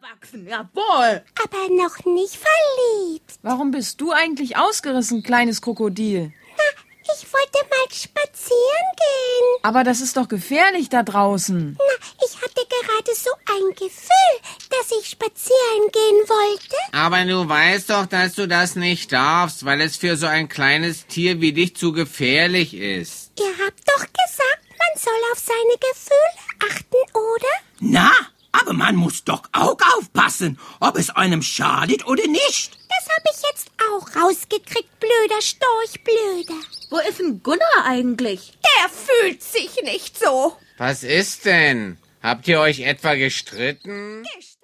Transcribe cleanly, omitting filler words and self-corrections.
erwachsen, jawohl. Aber noch nicht verliebt. Warum bist du eigentlich ausgerissen, kleines Krokodil? Na, ich wollte mal spazieren gehen. Aber das ist doch gefährlich da draußen. Na, ich hatte gerade so ein Gefühl, dass ich spazieren gehen wollte. Aber du weißt doch, dass du das nicht darfst, weil es für so ein kleines Tier wie dich zu gefährlich ist. Ihr habt doch gesagt, man soll auf seine Gefühle achten, oder? Na, aber man muss doch auch aufpassen, ob es einem schadet oder nicht. Das habe ich jetzt auch rausgekriegt, blöder Storch, blöder. Wo ist denn Gunnar eigentlich? Der fühlt sich nicht so. Was ist denn? Habt ihr euch etwa gestritten?